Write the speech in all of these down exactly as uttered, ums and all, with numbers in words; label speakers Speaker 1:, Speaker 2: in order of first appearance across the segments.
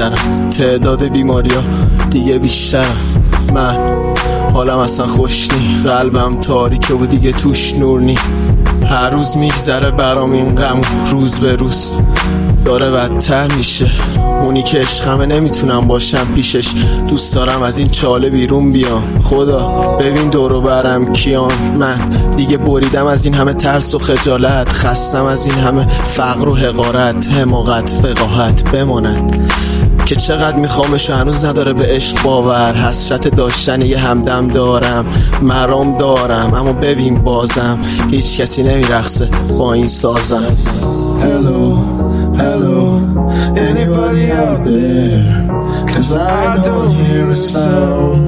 Speaker 1: میگذرم، تعداد بیماریا دیگه بیشترم. من حالم اصلا خوش نی، قلبم تاریکه و دیگه توش نور نی. هر روز میگذره برام این غم، روز به روز داره بدتر میشه. اونی که عشقمه نمیتونم باشم پیشش، دوست دارم از این چاله بیرون بیام. خدا ببین دورو برم کیان، من دیگه بریدم از این همه ترس و خجالت، خستم از این همه فقر و حقارت، حماقت وقاحت بماند که چقدر میخوامش و هنوز نداره به عشق باور. حسرت داشتن یه همدم دارم، مرام دارم، اما ببین بازم هیچ کسی نمیرقصه با این سازم.
Speaker 2: Hello, hello, anybody out there? Cause I don't hear a sound.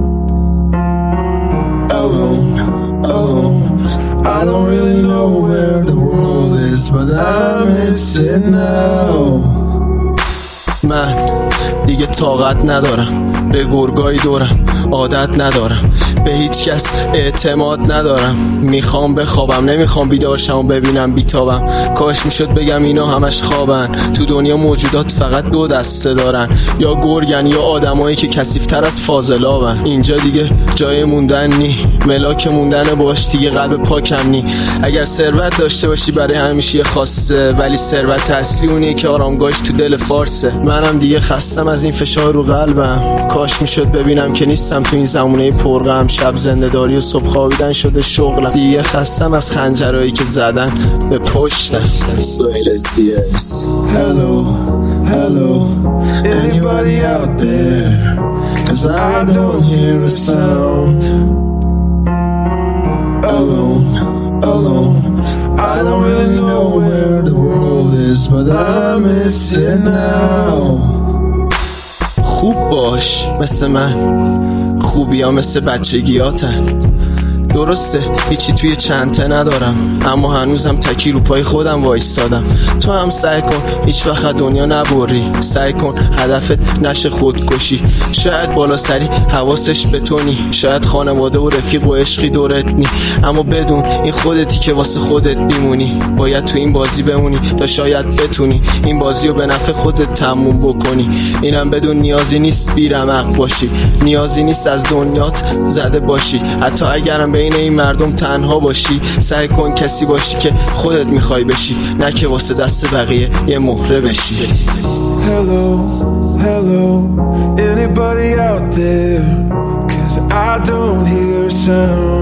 Speaker 2: Alone, alone, I don't really know where the world is, but I miss it now.
Speaker 1: من دیگه طاقت ندارم، به گرگای دورم عادت ندارم، به هیچ کس اعتماد ندارم. میخوام بخوابم، نمیخوام بیدار شم و ببینم بیتابم. کاش میشد بگم اینا همش خوابن، تو دنیا موجودات فقط دو دسته دارن، یا گرگن یا آدمایی که کثیف‌تر از فاضلابن. اینجا دیگه جای موندن نی، ملاک موندن باش دیگه قلب پاکم نی. اگر ثروت داشته باشی برای همیشه خواسته، ولی ثروت اصلی اونیه که آرامگاهش تو دل فارسه. منم دیگه خستم از این فشار رو قلبم، کاش میشد ببینم که نیستم تو این زمونه پرغم. شب زنده‌داری و صبح خوابیدن شده شغلم، دیگه خستم از خنجرهایی که زدن به پشتم.
Speaker 2: Hello, hello, anybody out there? Cause I don't hear a sound. Alone, alone, I don't really know where the world is, but I miss it now.
Speaker 1: خوب باش مثل من، خوبی ها مثل بچگیاتن. درسته هیچی توی چنته ندارم، اما هنوزم تکی رو پای خودم وایستادم. تو هم سعی کن هیچ وقت دنیا نبری، سعی کن هدفت نشه خودکشی. شاید بالا سری حواسش به تو نی، شاید خانواده و رفیق و عشقی دورت نی، اما بدون این خودتی که واسه خودت میمونی. باید تو این بازی بمونی تا شاید بتونی این بازی رو به نفع خودت تموم بکنی. اینم بدون نیازی نیست بیرمق باشی، نیازی نیست از دنیات زده باشی. حتی اگرم به این مردم تنها باشی، سعی کن کسی باشی که خودت میخوای بشی، نه که واسه دست بقیه یه مهره بشی.
Speaker 2: Hello, hello, anybody out there? Cause I don't hear a sound.